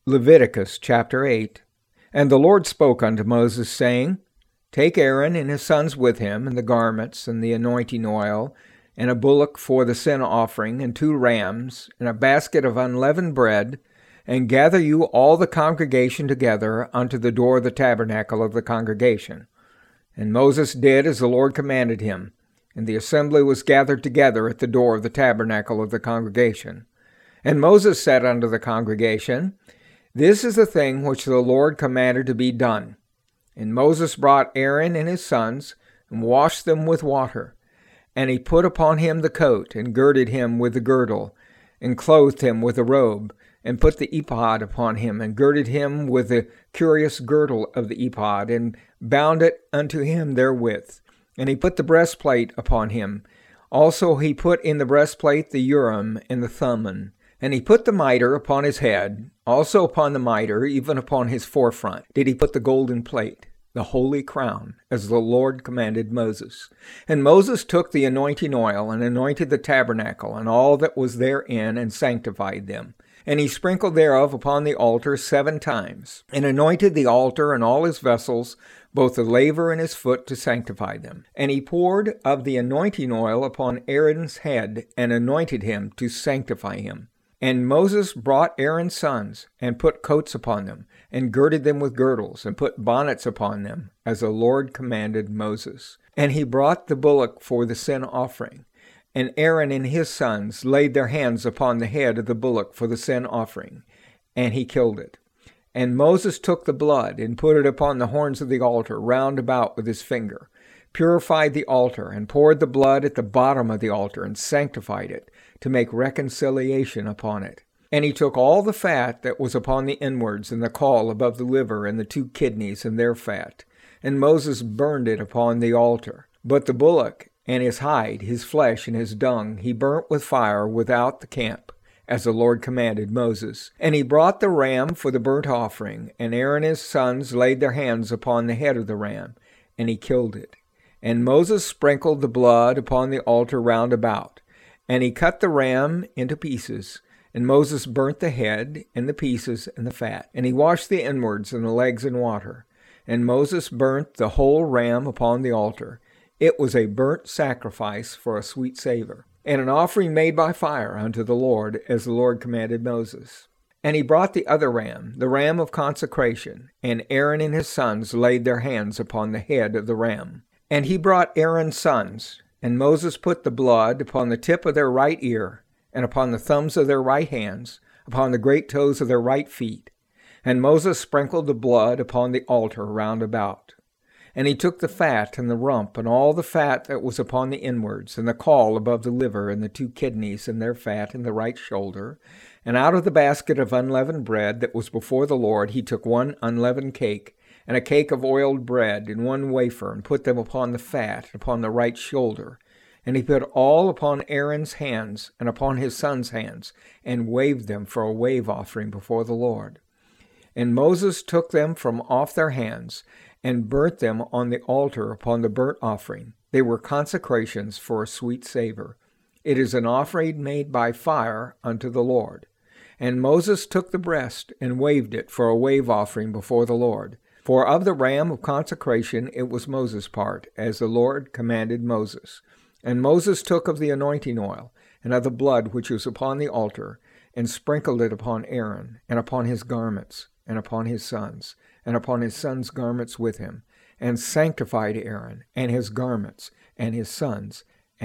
Leviticus chapter 8. And the Lord spoke unto Moses, saying, Take Aaron and his sons with him, and the garments, and the anointing oil, and a bullock for the sin offering, and 2 rams, and a basket of unleavened bread, and gather you all the congregation together unto the door of the tabernacle of the congregation. And Moses did as the Lord commanded him, and the assembly was gathered together at the door of the tabernacle of the congregation. And Moses said unto the congregation, This is the thing which the Lord commanded to be done. And Moses brought Aaron and his sons, and washed them with water. And he put upon him the coat, and girded him with the girdle, and clothed him with a robe, and put the ephod upon him, and girded him with the curious girdle of the ephod, and bound it unto him therewith. And he put the breastplate upon him. Also he put in the breastplate the Urim and the Thummim. And he put the mitre upon his head, also upon the mitre, even upon his forefront, did he put the golden plate, the holy crown, as the Lord commanded Moses. And Moses took the anointing oil, and anointed the tabernacle, and all that was therein, and sanctified them. And he sprinkled thereof upon the altar 7 times, and anointed the altar and all his vessels, both the laver and his foot, to sanctify them. And he poured of the anointing oil upon Aaron's head, and anointed him to sanctify him. And Moses brought Aaron's sons, and put coats upon them, and girded them with girdles, and put bonnets upon them, as the Lord commanded Moses. And he brought the bullock for the sin offering. And Aaron and his sons laid their hands upon the head of the bullock for the sin offering, and he killed it. And Moses took the blood, and put it upon the horns of the altar round about with his finger, purified the altar, and poured the blood at the bottom of the altar, and sanctified it, to make reconciliation upon it. And he took all the fat that was upon the inwards, and the caul above the liver, and the 2 kidneys and their fat. And Moses burned it upon the altar. But the bullock, and his hide, his flesh, and his dung, he burnt with fire without the camp, as the Lord commanded Moses. And he brought the ram for the burnt offering, and Aaron and his sons laid their hands upon the head of the ram, and he killed it. And Moses sprinkled the blood upon the altar round about. And he cut the ram into pieces, and Moses burnt the head, and the pieces, and the fat. And he washed the inwards and the legs in water. And Moses burnt the whole ram upon the altar. It was a burnt sacrifice for a sweet savor, and an offering made by fire unto the Lord, as the Lord commanded Moses. And he brought the other ram, the ram of consecration, and Aaron and his sons laid their hands upon the head of the ram. And he brought Aaron's sons, and Moses put the blood upon the tip of their right ear, and upon the thumbs of their right hands, upon the great toes of their right feet. And Moses sprinkled the blood upon the altar round about. And he took the fat and the rump, and all the fat that was upon the inwards, and the caul above the liver, and the 2 kidneys and their fat in the right shoulder. And out of the basket of unleavened bread that was before the Lord he took 1 unleavened cake, and a cake of oiled bread, and 1 wafer, and put them upon the fat, upon the right shoulder. And he put all upon Aaron's hands, and upon his sons' hands, and waved them for a wave offering before the Lord. And Moses took them from off their hands, and burnt them on the altar upon the burnt offering. They were consecrations for a sweet savor. It is an offering made by fire unto the Lord. And Moses took the breast, and waved it for a wave offering before the Lord. For of the ram of consecration it was Moses' part, as the Lord commanded Moses. And Moses took of the anointing oil, and of the blood which was upon the altar, and sprinkled it upon Aaron, and upon his garments, and upon his sons, and upon his sons' garments with him, and sanctified Aaron, and his garments, and his sons'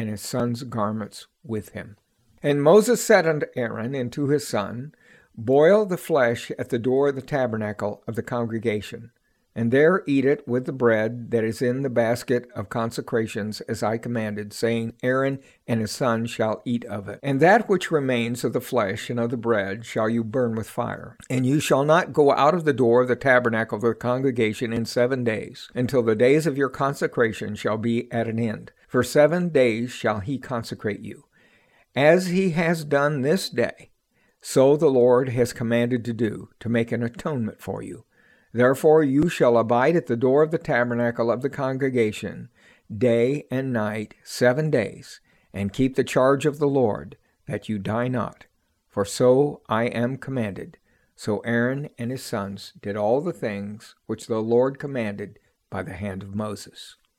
garments with him. And Moses said unto Aaron and to his son, Boil the flesh at the door of the tabernacle of the congregation, and there eat it with the bread that is in the basket of consecrations, as I commanded, saying, Aaron and his sons shall eat of it. And that which remains of the flesh and of the bread shall you burn with fire. And you shall not go out of the door of the tabernacle of the congregation in 7 days, until the days of your consecration shall be at an end. For 7 days shall he consecrate you. As he has done this day, so the Lord has commanded to do, to make an atonement for you. Therefore you shall abide at the door of the tabernacle of the congregation, day and night, 7 days, and keep the charge of the Lord, that you die not. For so I am commanded, So Aaron and his sons did all the things which the Lord commanded by the hand of Moses.